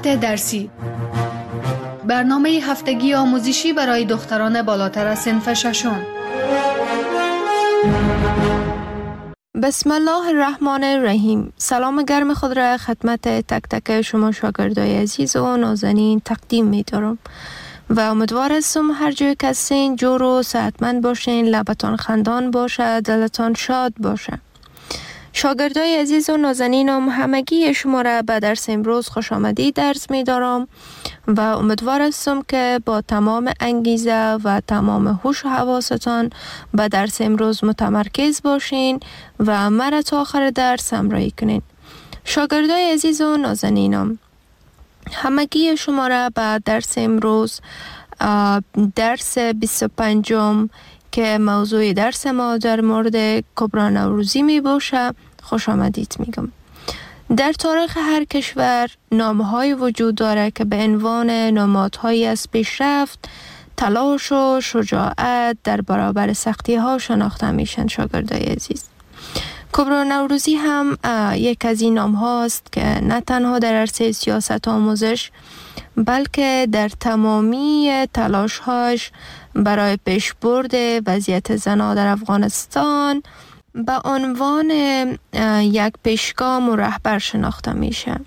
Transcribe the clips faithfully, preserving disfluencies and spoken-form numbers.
روایت درسی، برنامه هفتگی آموزشی برای دختران بالاتر از صنف ششم. بسم الله الرحمن الرحیم. سلام گرم خود را خدمت تک تک شما شاگردای عزیز و نازنین تقدیم می دارم و امیدوار هستم هر جای که هستین جور و صحتمند باشین، لبتان خندان باشه، دلتان شاد باشه. شاگردای عزیز و نازنینم، همگی شما را به درس امروز خوش آمدید درس می دارم و امیدوار هستم که با تمام انگیزه و تمام هوش و حواستان به درس امروز متمرکز باشین و مرا تا آخر درس همراهی کنین. شاگردای عزیز و نازنینم، همگی شما را به درس امروز، درس بیست و پنجم که موضوع درس ما در مورد کبری نوروزی می باشه خوش آمدید میگم. در تاریخ هر کشور نامه‌های وجود داره که به عنوان نمادهایی از پیشرفت، تلاش و شجاعت در برابر سختی ها شناخته میشن. شاگردای عزیز، کبری نوروزی هم یک از این نام هاست که نه تنها در عرصه سیاست آموزش بلکه در تمامی تلاش هاش برای پیشبرد وضعیت زنان در افغانستان به عنوان یک پیشگام و رهبر شناخته میشه.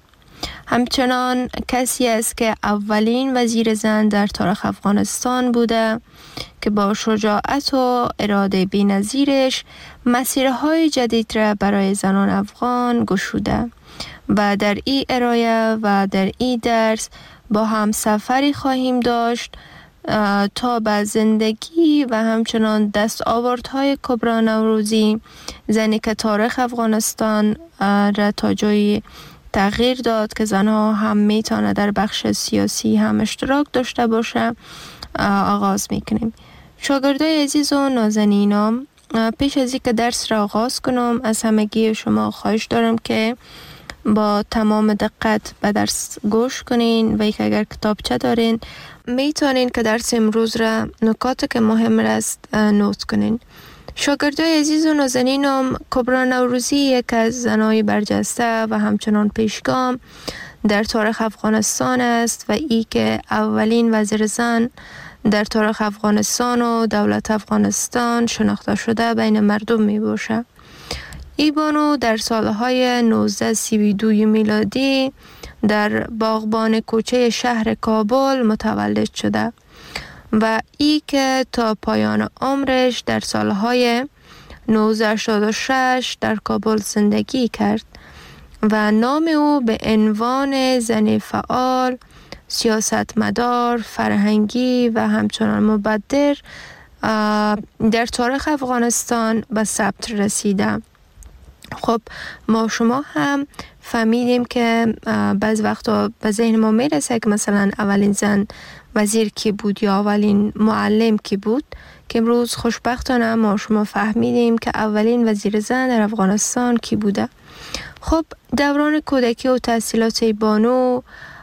همچنان کسی است که اولین وزیر زن در تاریخ افغانستان بوده که با شجاعت و اراده بی‌نظیرش مسیرهای جدید را برای زنان افغان گشوده و در این ارائه و در این درس با هم سفری خواهیم داشت تا به زندگی و همچنان دستاوردهای کبری نوروزی، زنی که تاریخ افغانستان را تا جایی تغییر داد که زنها هم میتونه در بخش سیاسی هم اشتراک داشته باشه، آغاز میکنیم. شاگردای عزیز و نازنینم، پیش از اینکه درس را آغاز کنم از همگی شما خواهش دارم که با تمام دقت به درس گوش کنین و یک اگر کتابچه دارین میتونین که درس امروز را نکاتی که مهم است نوت کنین. شاگردای عزیز و نازنینم، کبری نوروزی یک از زنای برجسته و همچنان پیشگام در تاریخ افغانستان است و ای که اولین وزیر زن در تاریخ افغانستان و دولت افغانستان شناخته شده بین مردم می باشه. ای بانو در سالهای نوزده سی و دو میلادی در باغبان کوچه شهر کابل متولد شده و ای که تا پایان عمرش در سالهای نوزده هشتاد و شش در کابل زندگی کرد و نام او به عنوان زن فعال، سیاستمدار، فرهنگی و همچنان مبدر در تاریخ افغانستان به ثبت رسیده. خب ما شما هم فهمیدیم که بعض وقتا به ذهن ما میرسه که مثلا اولین زن وزیر کی بود یا اولین معلم کی بود، که امروز خوشبختانه ما شما فهمیدیم که اولین وزیر زن در افغانستان کی بوده. خب دوران کودکی و تحصیلات بانو،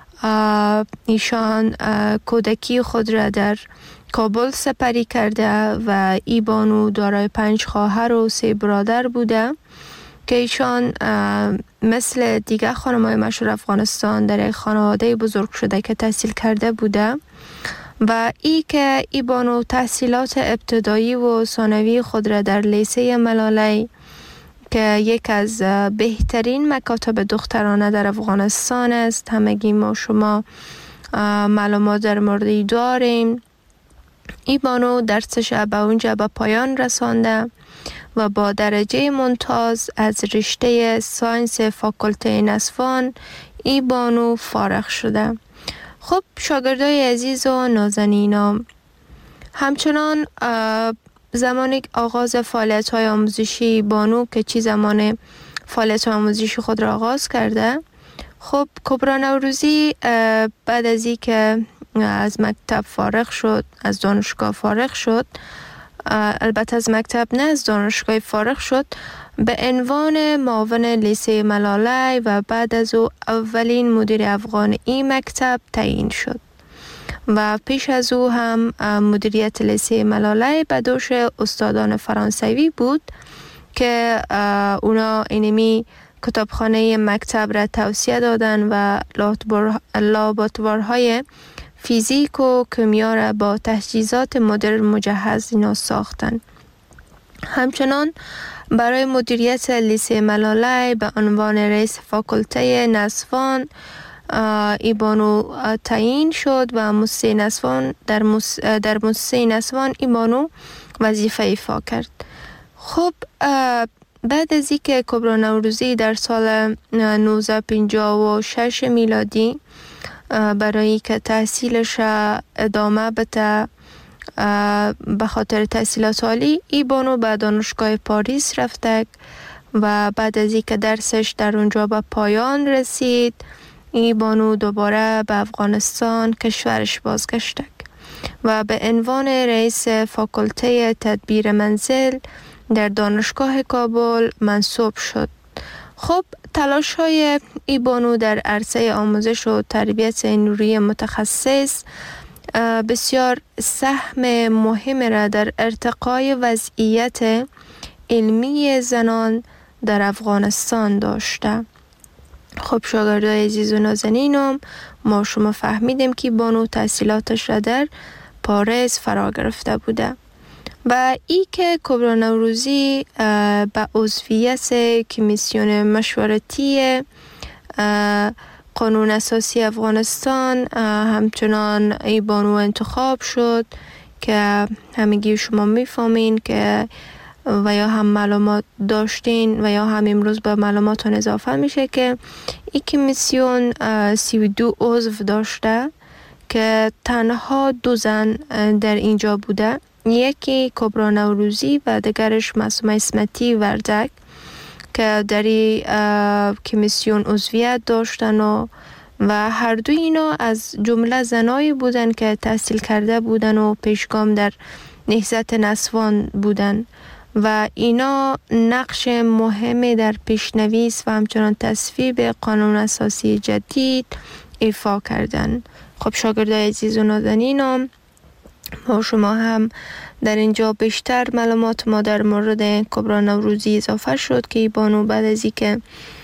ایشان کودکی خود را در کابل سپری کرده و ای بانو دارای پنج خواهر و سه برادر بوده که ایشان مثل دیگر خانم‌های مشهور افغانستان در یک خانواده بزرگ شده که تحصیل کرده بوده و ای که ای بانو تحصیلات ابتدایی و ثانوی خود را در لیسه ملالی که یک از بهترین مکاتب دخترانه در افغانستان است، همگی ما شما معلومات در موردی داریم، ای بانو درسش به اونجا به پایان رسانده و با درجه ممتاز از رشته ساینس فاکولته نسوان ای بانو فارغ شده. خب شاگردای عزیز و نازنینم، همچنان زمانی آغاز فعالیت های آموزشی بانو که چی زمان فعالیت آموزشی خود را آغاز کرده، خب کبری نوروزی بعد از این که از مکتب فارغ شد، از دانشگاه فارغ شد، البته از مکتب نه از دانشگاه فارغ شد، به عنوان معاون لیسه ملالی و بعد از او اولین مدیر افغان این مکتب تعیین شد و پیش از او هم مدیریت لیسه ملالی به دوش استادان فرانسوی بود که اونا اینمی کتابخانه مکتب را توسعه دادن و لابراتوارهای فیزیک و کیمیا را با تجهیزات مدرن مجهز اینا ساختن. همچنان برای مدیریت لیسه ملاله به عنوان رئیس فاکولته نسوان ای بانو تعیین شد و موسسه نسوان در موس در موسسه نسوان ای بانو وظیفه ایفا کرد. خب بعد از اینکه کبرا نوروزی در سال نوزده پنجاه و شش میلادی برای که تحصیلش ادامه بده به خاطر تحصیلات عالی، ای بانو به دانشگاه پاریس رفته و بعد از اینکه درسش در اونجا به پایان رسید، ای بانو دوباره به افغانستان کشورش بازگشت و به عنوان رئیس فاکولته تدبیر منزل در دانشگاه کابل منصوب شد. خب تلاش های ای بانو در عرصه آموزش و تربیت نوری متخصص بسیار سهم مهم را در ارتقای وضعیت علمی زنان در افغانستان داشته. خب شاگردای عزیز و نازنینم، ما شما فهمیدیم که بانو تحصیلاتش را در پاریس فرا گرفته بوده و ای که کبرا نوروزی به عضویت کمیسیون مشورتی قانون اساسی افغانستان همچنان ای بانو انتخاب شد که همگی شما میفهمین که و یا هم معلومات داشتین و یا هم امروز به معلوماتون اضافه میشه که این کمیسیون سی و دو عضو داشته که تنها دو زن در اینجا بوده، یکی کبرا نوروزی و دیگرش معصومه اسمتی وردک که در این کمیسیون عضویت داشتن و و هر دو اینا از جمله زنایی بودن که تحصیل کرده بودن و پیشگام در نهضت نسوان بودن و اینا نقش مهمی در پیشنویس و همچنان تصویب قانون اساسی جدید ایفا کردن. خب شاگردای عزیز و نازنینم، ما شما هم در اینجا بیشتر معلومات ما در مورد کبرا نوروزی اضافه شد که ای بانو بعد از اینکه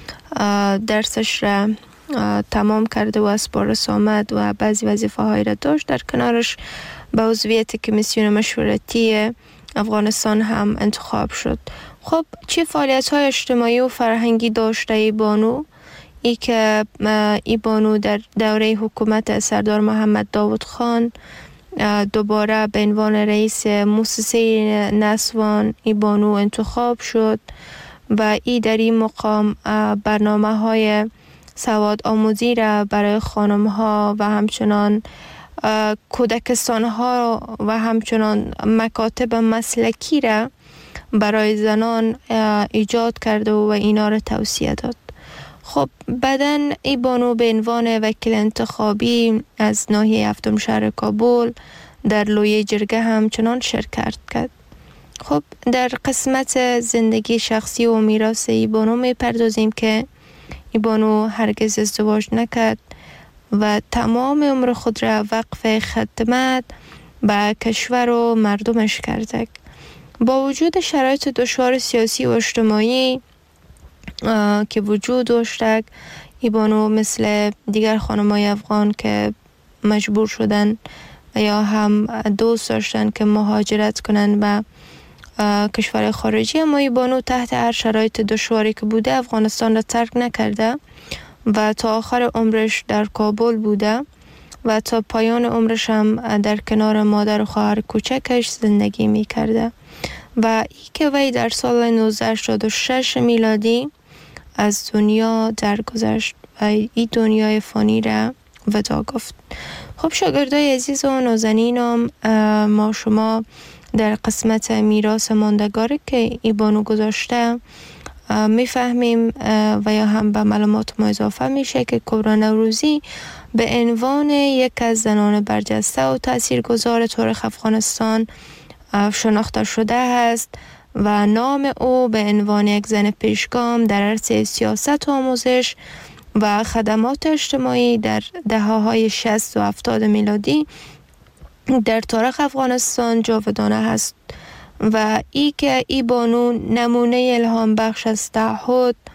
درسش را تمام کرده و از پاریس آمد و بعضی وظیفه هایی را داشت، در کنارش به عضویت کمیسیون مشورتی افغانستان هم انتخاب شد. خب چه فعالیت های اجتماعی و فرهنگی داشته ای بانو؟ ای که ای بانو در دوره حکومت سردار محمد داود خان دوباره به عنوان رئیس موسسه نسوان ای بانو انتخاب شد و ای در این مقام برنامه های سواد آموزی را برای خانم ها و همچنان کودکستان ها و همچنان مکاتب مسلکی را برای زنان ایجاد کرده و اینا را توسعه داد. خب بعداً ای بانو به عنوان وکیل انتخابی از ناحیه هفتم شهر کابل در لویه جرگه همچنان شرکت کرد. خب در قسمت زندگی شخصی و میراث ای بانو می پردازیم که ای بانو هرگز ازدواج نکرد و تمام عمر خود را وقف خدمت به کشور و مردمش کرده. با وجود شرایط دشوار سیاسی و اجتماعی که وجود داشته، ای بانو مثل دیگر خانمای افغان که مجبور شدن و یا هم دوست داشتن که مهاجرت کنن به کشور خارجی، اما ای بانو تحت هر شرایط دشواری که بوده افغانستان را ترک نکرده و تا آخر عمرش در کابل بوده و تا پایان عمرش هم در کنار مادر و خواهر کوچکش زندگی می کرده و ای که وی در سال نوزده هشتاد و شش میلادی از دنیا درگذشت و این دنیای فانی را وداع گفت. خب شاگردای عزیز و نازنینم، ما شما در قسمت میراث ماندگاری که ای بانو گذاشته میفهمیم و یا هم به معلومات ما اضافه میشه که کبرا نوروزی به عنوان یک از زنان برجسته و تاثیرگذار تاریخ افغانستان شناخته شده است و نام او به عنوان یک زن پیشگام در عرصه سیاست و آموزش و خدمات اجتماعی در دهه‌های شصت و هفتاد میلادی در تاریخ افغانستان جاودانه است و ای که ای بانو نمونه الهام بخش از تعهد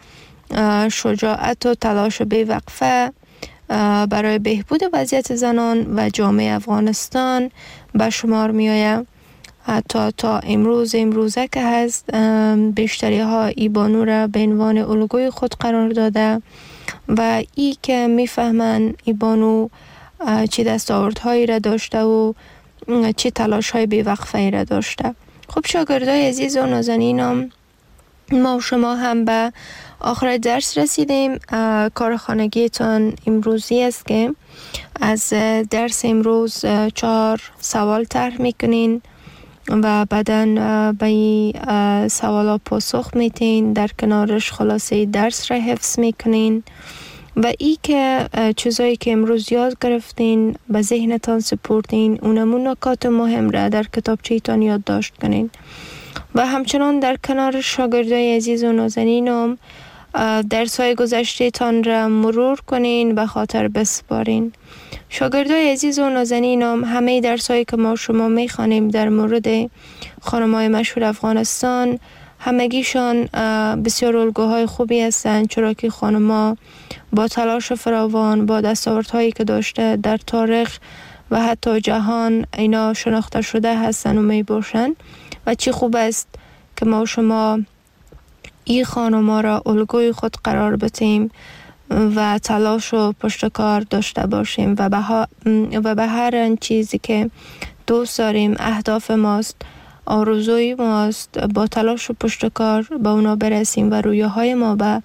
شجاعت و تلاش بی‌وقفه برای بهبود وضعیت زنان و جامعه افغانستان به شمار می آید. حتی تا امروز امروزه که هست بیشتری ها ای بانو را به عنوان الگوی خود قرار داده و ای که می فهمن ای بانو چی دستاوردهایی را داشته و چی تلاش های بی‌وقفه را داشته. خب شاگردای عزیز و نازنینم، ما و شما هم به آخر درس رسیدیم. کار خانگیتان امروزی است که از درس امروز چهار سوال طرح میکنین و بعداً به این سوالا پاسخ میتین، در کنارش خلاصه درس را حفظ میکنین و ای که چیزایی که امروز یاد گرفتین به ذهنتان سپردین، اونمون نکات مهم را در کتابچه‌تان یادداشت کنین و همچنان در کنار شاگردای عزیز و نازنینم درس‌های گذشته تان را مرور کنین، به خاطر بسپارین. شاگردای عزیز و نازنینم، همه درس‌هایی که ما شما می‌خوانیم در مورد خانم‌های مشهور افغانستان، همگیشان بسیار الگوهای خوبی هستند، چرا که خانم‌ها با تلاش فراوان، با دستاوردهایی که داشته در تاریخ و حتی جهان اینا شناخته شده هستند و می باشند و چی خوب است که ما شما این خانم‌ها را الگوی خود قرار بدیم و تلاش و پشتکار داشته باشیم و به, ها و به هر چیزی که دوست داریم، اهداف ماست، آرزوی ماست، با تلاش و پشتکار به اونا برسیم و رویاهای ما به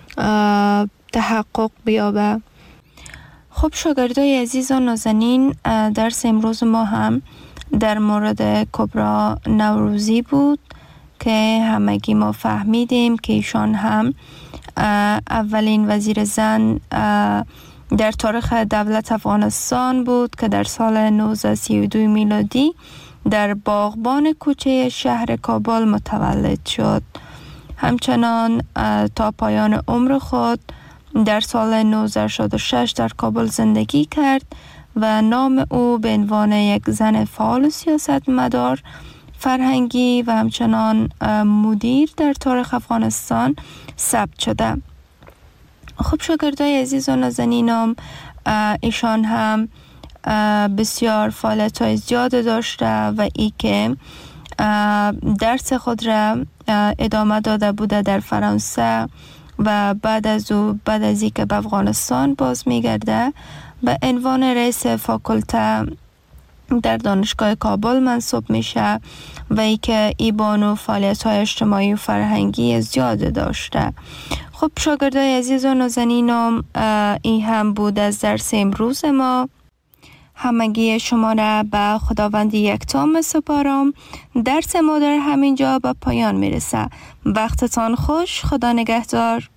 تحقق بیابه. خب شاگردای عزیز و نازنین، درس امروز ما هم در مورد کبرا نوروزی بود که همگی ما فهمیدیم که ایشان هم اولین وزیر زن در تاریخ دولت افغانستان بود که در سال نوزده سی و دو میلادی در باغبان کوچه شهر کابل متولد شد. همچنان تا پایان عمر خود در سال نوزده شصت و شش در کابل زندگی کرد و نام او به عنوان یک زن فعال سیاستمدار فرهنگی و همچنان مدیر در تاریخ افغانستان ثبت شده. خب شاگردای عزیز و نازنینم، ایشان هم بسیار فعالیت‌های زیاد داشته و ای که درس خود را ادامه داده بوده در فرانسه و بعد از او بعد از اینکه به افغانستان باز میگرده به عنوان رئیس فاکولته در دانشگاه کابل منصوب میشه و ای که ای بانو فعالیت‌های اجتماعی و فرهنگی زیاد داشته. خب شاگردای عزیز و نازنینم، این هم بود از درس امروز ما. همگی شما را به خداوند یکتا می‌سپارم. درس ما در همینجا به پایان میرسه. وقتتان خوش. خدا نگهدار.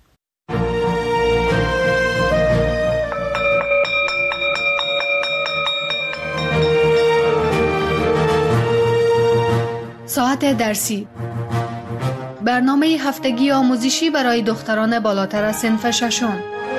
ساعت درسی، برنامه هفتگی آموزشی برای دختران بالاتر از صنف ششم.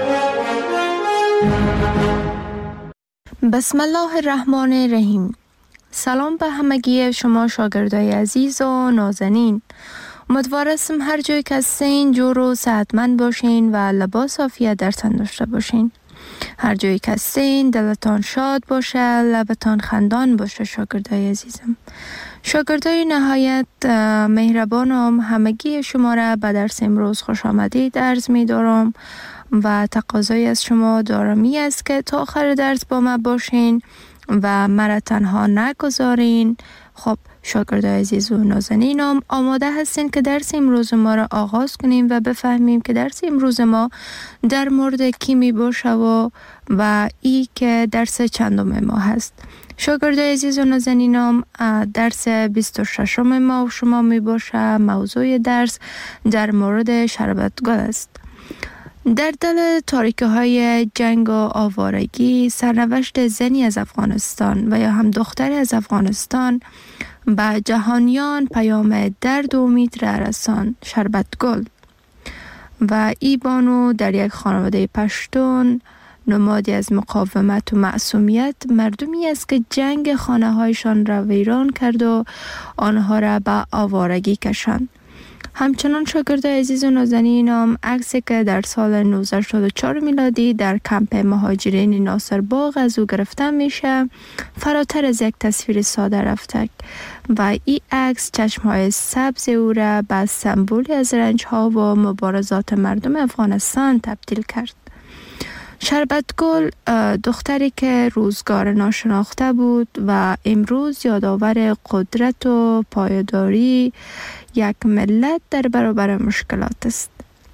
بسم الله الرحمن الرحیم. سلام به همگی شما شاگردای عزیز و نازنین. امیدوارم هر جای که هستین جور و صحتمند باشین و لباس عافیت در تن داشته باشین. هر جایی که هستین دلتان شاد باشه، لبتان خندان باشه. شاگردای عزیزم، شاگردای نهایت مهربانم، همگی شما را به درس امروز خوش آمدید عرض می دارم و تقاضای از شما دارمی است که تا آخر درس با ما باشین و مرا تنها نگذارین. خب شاگردای عزیز و نازنینم، آماده هستین که درس امروز ما را آغاز کنیم و بفهمیم که درس امروز ما در مورد کی می باشه و و ای که درس چندم ما هست. شاگردای عزیز و نازنینم، درس بیست و ششم ما و شما می باشه. موضوع درس در مورد شربتگل است. در دل تاریکی های جنگ و آوارگی، سرنوشت زنی از افغانستان و یا هم دختری از افغانستان به جهانیان پیام درد و امید را رساند. شربتگل و ای بانو در یک خانواده پشتون، نمادی از مقاومت و معصومیت، مردمی است که جنگ خانه هایشان را ویران کرد و آنها را به آوارگی کشاند. همچنان شاگرد عزیز و نازنینم عکسی که در سال نوزده شصت و چهار میلادی در کمپ مهاجرین ناصر باغ از او گرفته میشه فراتر از یک تصویر ساده رفته و این عکس چشمهای سبز او را به سمبولی از رنج ها و مبارزات مردم افغانستان تبدیل کرد. شربت گل دختری که روزگار ناشناخته بود و امروز یادآور قدرت و پایداری یک ملت در برابر مشکلات است.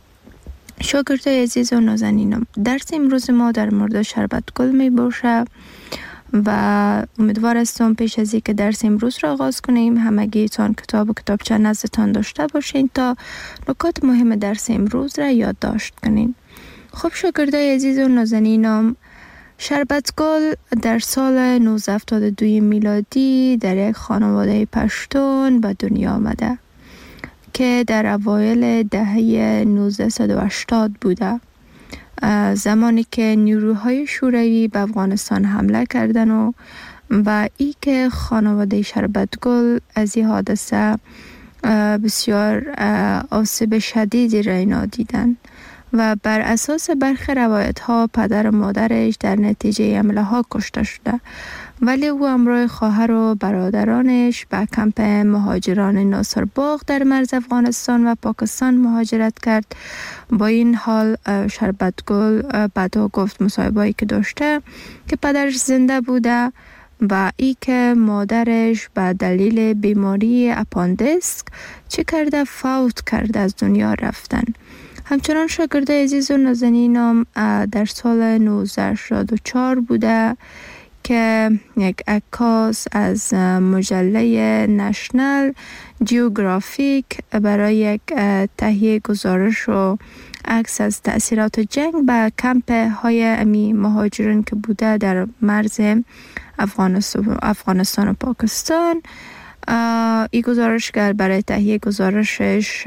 شاگردای عزیز و نازنینم، درس امروز ما در مورد شربت گل می باشه و امیدوار هستم پیش از اینکه درس امروز را آغاز کنیم همگیتان کتاب و کتابچه نزدتان داشته باشین تا نکات مهم درس امروز را یادداشت کنین. خب شاگردای عزیز و نازنینم، شربت گل در سال نوزده هفتاد و دو میلادی در یک خانواده پشتون به دنیا آمده که در اوایل دهه نوزده و هشتاد بوده، زمانی که نیروهای شوروی به افغانستان حمله کردن و و ای که خانواده شربت گل از این حادثه بسیار آسیب شدیدی را اینا دیدن و بر اساس برخی روایت ها پدر و مادرش در نتیجه حمله ها کشته شده، ولی او همراه خواهر و برادرانش به کمپ مهاجران ناصر باغ در مرز افغانستان و پاکستان مهاجرت کرد. با این حال شربت گل بعدا گفت مصاحبه‌ای که داشته که پدرش زنده بوده و ای که مادرش به دلیل بیماری اپاندیسک چه کرده فوت کرده از دنیا رفتن. همچنان شاگرد عزیز و نازنینم در سال نوزده شصت و چهار بوده که یک عکاس از مجله نشنال جیوگرافیک برای یک تهیه گزارش و عکس از تأثیرات جنگ به کمپ های امی مهاجرین که بوده در مرز افغانستان, افغانستان و پاکستان، این گزارشگر برای تهیه گزارشش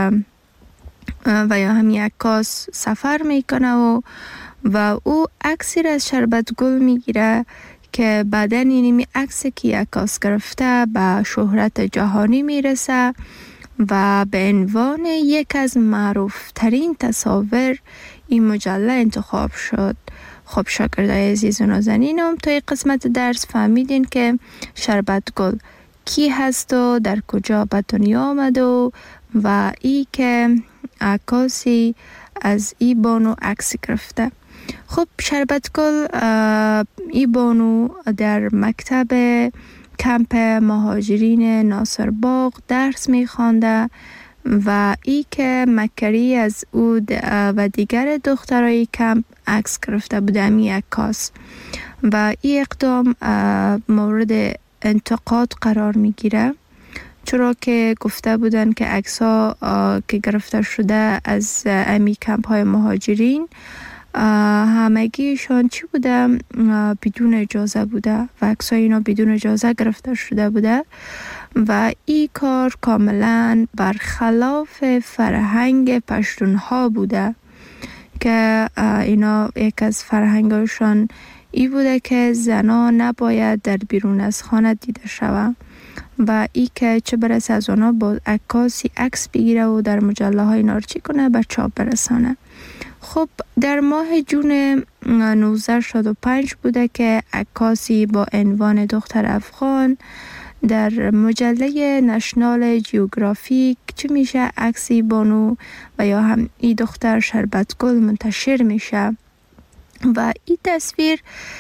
و یا همین عکاس سفر میکنه و و او عکسی را از شربت گل میگیره که بعداً اینمی عکسی که عکاس گرفته به شهرت جهانی میرسه و به عنوان یک از معروف ترین تصاویر این مجله انتخاب شد. خب شاگردای عزیز و نازنینم، تا این قسمت درس فهمیدین که شربت گل کی هست و در کجا به دنیا آمد و و ای که عکاسی از ای بانو عکس گرفته. خب شربت گل ای بانو در مکتب کمپ مهاجرین ناصر باغ درس می خوانده و ای که مکری از او و دیگر دخترای کمپ عکس گرفته بوده امی عکاس و ای اقدام مورد انتقاد قرار می گیره، چرا که گفته بودن که عکس ها که گرفته شده از امی کمپ های مهاجرین همگیشان چی بوده؟ بدون اجازه بوده و عکس های اینا بدون اجازه گرفته شده بوده و این کار کاملا برخلاف فرهنگ پشتون ها بوده که اینا یک از فرهنگشان ای بوده که زنان نباید در بیرون از خانه دیده شود و ای که چه برسه از اونا با عکاسی عکس بگیره و در مجله های نارچی کنه به چاپ برسانه. خب در ماه جون نوزده شصت و پنج بوده که عکاسی با عنوان دختر افغان در مجله نشنال جیوگرافیک چه میشه عکسی بانو و یا هم ای دختر شربت گل منتشر میشه و این تصویر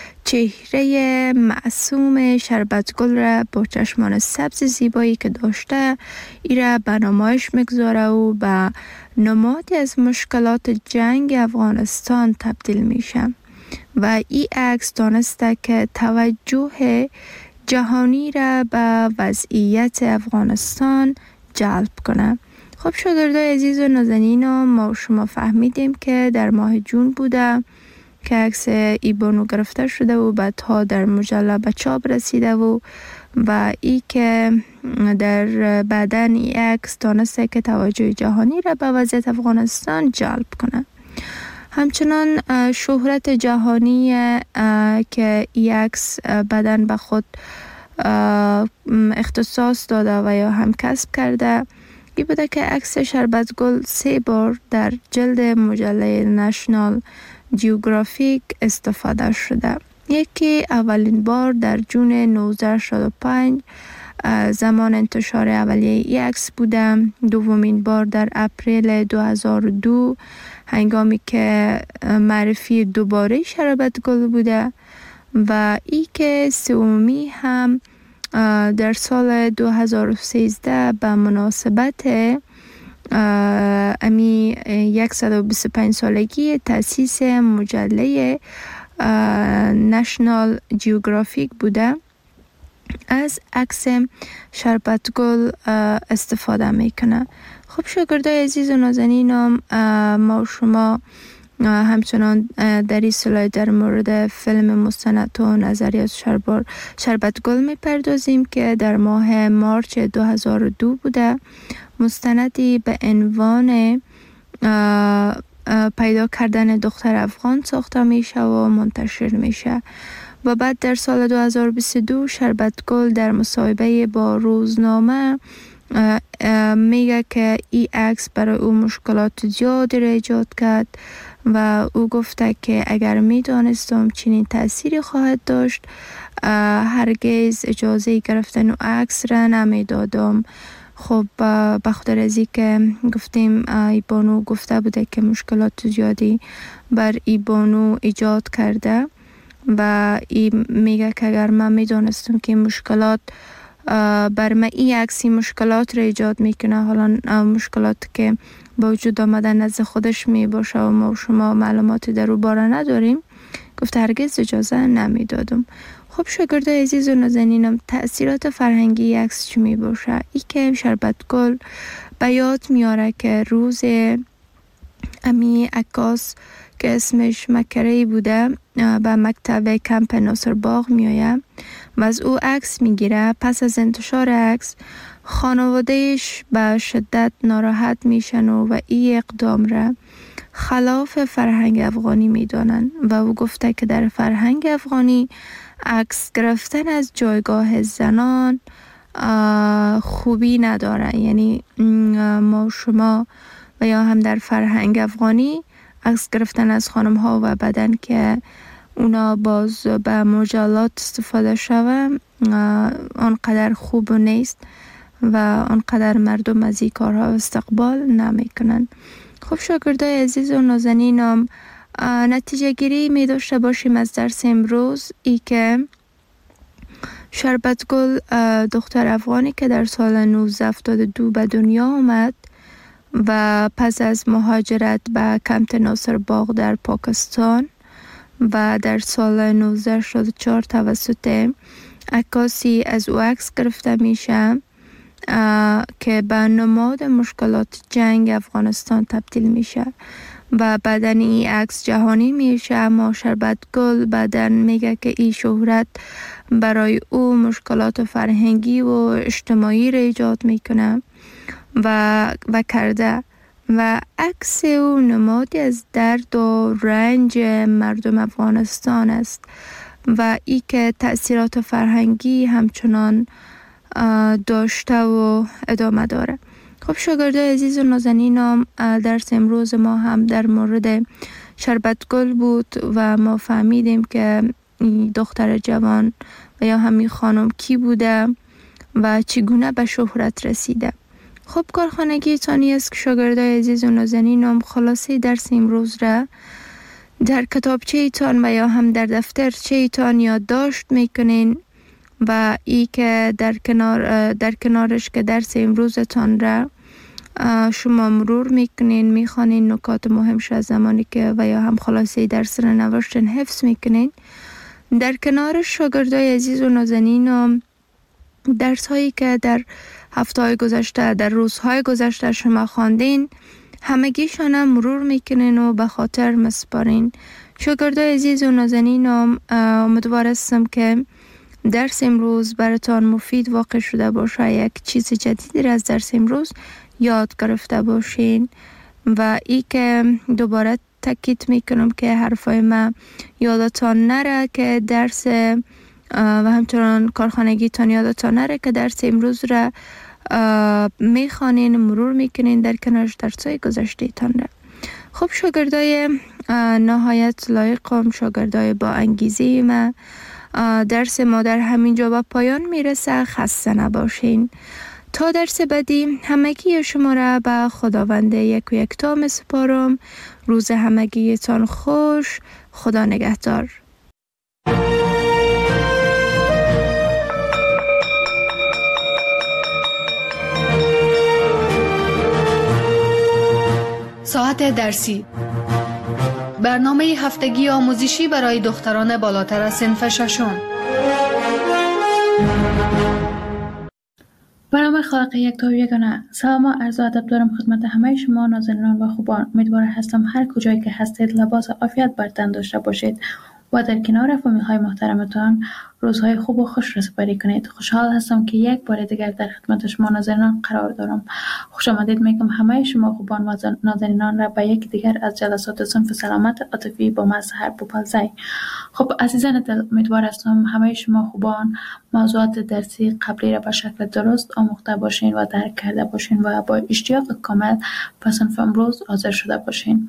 چهره معصوم شربت گل را با چشمان سبز زیبایی که داشته ای را به نمایش میگذاره و به نمادی از مشکلات جنگ افغانستان تبدیل میشه و این عکس دانسته که توجه جهانی را به وضعیت افغانستان جلب کنه. خب شاگردای عزیز و نازنینم، ما شما فهمیدیم که در ماه جون بوده که عکس ای بانو گرفته شده و بعدها در مجله به چاپ رسیده و و ای که در بعدن ای عکس دانسته که توجه جهانی را به وضعیت افغانستان جلب کنه. همچنان شهرت جهانی که ای عکس بعدن به خود اختصاص داده و یا هم کسب کرده ای بوده که عکس شربت گل سه بار در جلد مجله نشنال جیوگرافیک استفاده شده. یکی اولین بار در جون نوزده شصت و پنج زمان انتشار اولیه ای عکس بوده. دومین بار در اپریل دو هزار و دو هنگامی که معرفی دوباره شربت گل بوده و ای که سومی هم در سال دو هزار و سیزده به مناسبت امی صد و بیست و پنج سالگی تأسیس مجله نشنال جیوگرافیک بوده. از عکس شربت گل استفاده میکنه. خب شاگردای عزیز و نازنینم، ما و شما همچنان در این سلاید در مورد فیلم مستند و نظریات شربت گل میپردازیم که در ماه مارچ دو هزار و دو بوده. مستندی به عنوان پیدا کردن دختر افغان ساخته میشه و منتشر میشه و بعد در سال دو هزار و بیست و دو شربت گل در مصاحبه با روزنامه میگه که این عکس برای او مشکلات زیادی را ایجاد کرد و او گفته که اگر میدانستم چنین تأثیری خواهد داشت هرگز اجازه گرفتن او عکس را نمیدادم. خب به خاطر از این که گفتیم ای بانو گفته بوده که مشکلات زیادی بر ای بانو ایجاد کرده و ای میگه که اگر من میدانستم که مشکلات بر من این عکسی مشکلات را ایجاد میکنه، حالا مشکلات که با وجود آمدن نزد خودش می باشه و ما و شما معلوماتی در او باره نداریم، گفته هرگز اجازه نمیدادم. خب شاگردای عزیز و نازنینم، تأثیرات فرهنگی عکس چی می باشه؟ ای که شربت گل به یاد میاره که روز امی عکاس که اسمش مکری بوده به مکتب کمپ ناصر باغ میآید و از او عکس میگیره. پس از انتشار عکس خانوادهش به شدت ناراحت میشن و این اقدام را خلاف فرهنگ افغانی میدانن و او گفته که در فرهنگ افغانی عکس گرفتن از جایگاه زنان خوبی نداره. یعنی ما شما و یا هم در فرهنگ افغانی عکس گرفتن از خانم ها و بدن که اونا باز به مجلات استفاده شوه آنقدر خوب نیست و آنقدر مردم از این کارها استقبال نمی کنن. خب شاگردای عزیز و نازنینم، نتیجه گیری می داشته باشیم از درس امروز ای که شربت گل دختر افغانی که در سال نوزده هفتاد و دو به دنیا آمد و پس از مهاجرت به کمپ ناصر باغ در پاکستان و در سال نوزده شصت و چهار توسط عکاسی از او عکس گرفته میشه که به نماد مشکلات جنگ افغانستان تبدیل میشه و بعدن این عکس جهانی میشه. اما شربت گل بعدن میگه که این شهرت برای او مشکلات فرهنگی و اجتماعی را ایجاد میکنه و و کرده و عکس او نمادی از درد و رنج مردم افغانستان است و ای که تأثیرات فرهنگی همچنان داشته و ادامه داره. خب شاگردای عزیز و نازنینم، درس امروز ما هم در مورد شربت گل بود و ما فهمیدیم که دختر جوان و یا همین خانم کی بوده و چگونه به شهرت رسیده. خب کارخانگی تانی است که شاگردای عزیز و نازنینم خلاصه درس امروز را در کتابچه ایتان و یا هم در دفترچه ایتان یادداشت میکنین و ای که در کنار در کنارش که درس امروزتان را شما مرور میکنین، میخوانین نکات مهمش از زمانی که و یا هم خلاصه درس را نوشتن حفظ میکنین. در کنار شاگردای عزیز و نازنینم درس هایی که در هفته های گذشته در روزهای گذشته شما خواندین همگیشان هم مرور میکنین و به خاطر مسپارین. شاگردای عزیز و نازنینم، امیدوار هستم که درس امروز براتان مفید واقع شده باشه، یک چیز جدیدی را از درس امروز یاد گرفته باشین و ای که دوباره تاکید میکنم که حرفای من یادتان نره که درس و همچنان کارخانگیتان یادتان نره که درس امروز را میخوانین، مرور میکنین در کنارش درسای گذشته تان را. خب شاگردای نهایت لایقم، شاگردای با انگیزه ما، درس ما در همینجا به پایان میرسه. خسته نباشین. تا درس بعدی همگی شما را به خداوند یک و یکتا می سپارم. روز همگیتان خوش. خدا نگهدار. ساعت درسی، برنامه هفتگی آموزشی برای دختران بالاتر از صنف ششم. برنامه خالق یک تا یگانه. سلام و عرض ادب دارم خدمت همه شما نازنینان و خوبان. امیدوار هستم هر کجایی که هستید لباس عافیت بر تن داشته باشید و در کنار فامیل های محترمتان روزهای خوب و خوش را سپری کنید. خوشحال هستم که یک بار دیگر در خدمت شما ناظرینان قرار دارم. خوش آمدید میگم همه شما خوبان و ناظرینان را به یک دیگر از جلسات صنف سلامت عاطفی با مظهر بوپلزی. خب عزیزان دل، امیدوار هستم همه شما خوبان موضوعات درسی قبلی را به شکل درست آموخته باشین و درک کرده باشین و با اشتیاق کامل به صنف امروز حاضر شده باشین.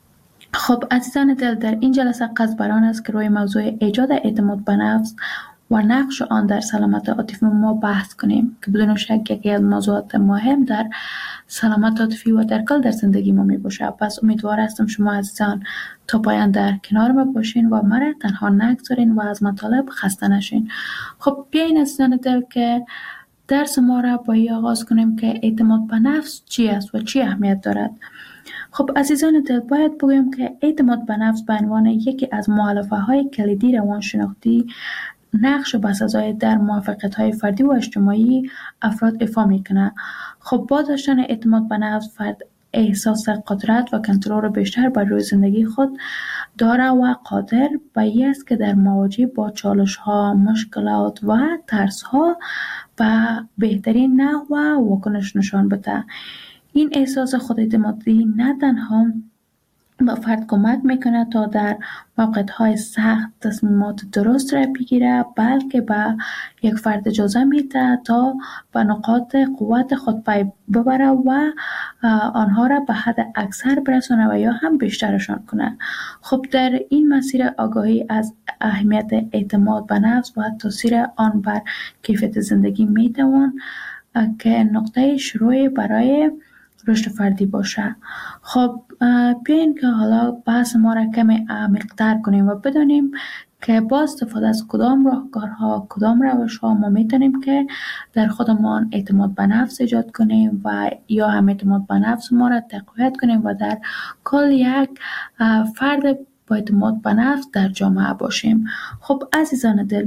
خب عزیزان دل، در این جلسه قصد بر آن است که روی موضوع ایجاد اعتماد به نفس و نقش آن در سلامت عاطفی ما بحث کنیم که بدون شک یکی از موضوعات مهم در سلامت عاطفی و در کل در زندگی ما می باشه. پس امیدوار هستم شما عزیزان تا پایان در کنار ما باشین و مرا تنها نگذارین و از مطالب خسته نشین. خب بیاین عزیزان دل که درس ما را با این آغاز کنیم که اعتماد به نفس چی است و چی اهمیت دارد. خب عزیزان دل، باید بگویم که اعتماد به نفس به عنوان یکی از مؤلفه های کلیدی روانشناختی نقش بسزای در موفقیت های فردی و اجتماعی افراد ایفا میکنه. خب با داشتن اعتماد به نفس فرد احساس قدرت و کنترل بیشتر بر روی زندگی خود داره و قادر به این است که در مواجهه با چالش ها، مشکلات و ترس ها به بهترین نحو و واکنش نشان بده. این احساس خوداعتمادی نه تنها به فرد کمک میکنه تا در موقعیت‌های سخت تصمیمات درست را بگیره، بلکه به یک فرد اجازه میده تا به نقاط قوت خود پی ببره و آنها را به حد اکثر برسونه و یا هم بیشترشان کنه. خب در این مسیر آگاهی از اهمیت اعتماد به نفس و تاثیر آن بر کیفیت زندگی میتوان که نقطه شروع برای رشد فردی باشه. خب بیاین که حالا بحث ما را کمی عمیق‌تر کنیم و بدانیم که با استفاده از کدام راهکارها، کدام روش‌ها ما میتونیم که در خودمان اعتماد به نفس ایجاد کنیم و یا هم اعتماد به نفس ما را تقویت کنیم و در کل یک فرد با اعتماد به نفس در جامعه باشیم. خب عزیزان دل،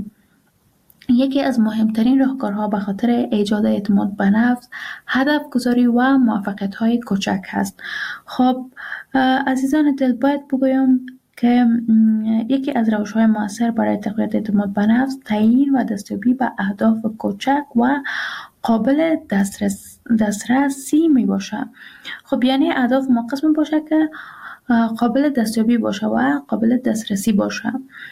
یکی از مهمترین راهکارها به خاطر ایجاد اعتماد به نفس هدف گذاری و موفقیت های کوچک هست. خب عزیزان دل، باید بگویم که یکی از روش‌های مؤثر برای تقویت اعتماد به نفس تعیین و دستیابی به اهداف کوچک و قابل دسترس دسترسی می باشه. خب یعنی اهداف ما قسم باشه که قابل دستیابی باشه و قابل دسترسی باشه.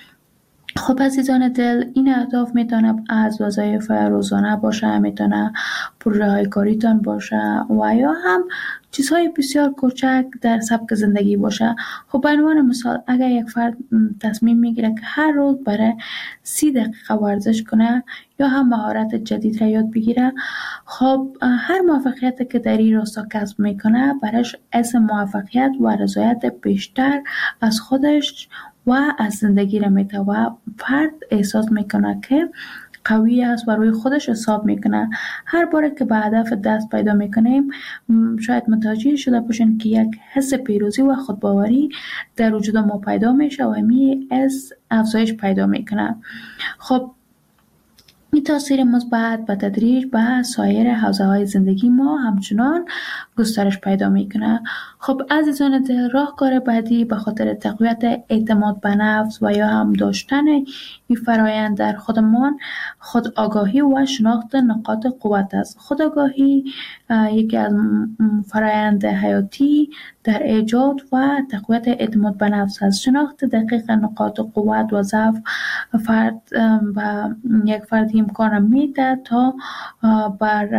خب عزیزان دل، این اهداف میتونه از وظایف روزانه باشه، میتونه پروژه های کاریتان باشه و یا هم چیزهای بسیار کوچک در سبک زندگی باشه. خب به عنوان مثال اگر یک فرد تصمیم میگیره که هر روز برای سی دقیقه ورزش کنه یا هم مهارت جدید را یاد بگیره، خب هر موفقیت که در این راستا کسب میکنه برایش حس موفقیت و رضایت بیشتر از خودش و از زندگی را میده و فرد احساس میکنه که قوی است و روی خودش حساب میکنه. هر باره که به هدف دست پیدا میکنیم شاید متوجه شده باشین که یک حس پیروزی و خودباوری در وجود ما پیدا میشه و همین حس افزایش پیدا میکنه. خب این تاثیر مثبت به تدریج به سایر حوزه‌های زندگی ما همچنان گسترش پیدا میکنه. خب عزیزان دل، راهکار بعدی به خاطر تقویت اعتماد به نفس و یا هم داشتن این فرایند در خودمان خود آگاهی و شناخت نقاط قوت است. خود آگاهی یکی از فرایند حیاتی در ایجاد و تقویت اعتماد به نفس است. شناخت دقیق نقاط قوت و ضعف فرد و یک فرد امکان میده تا بر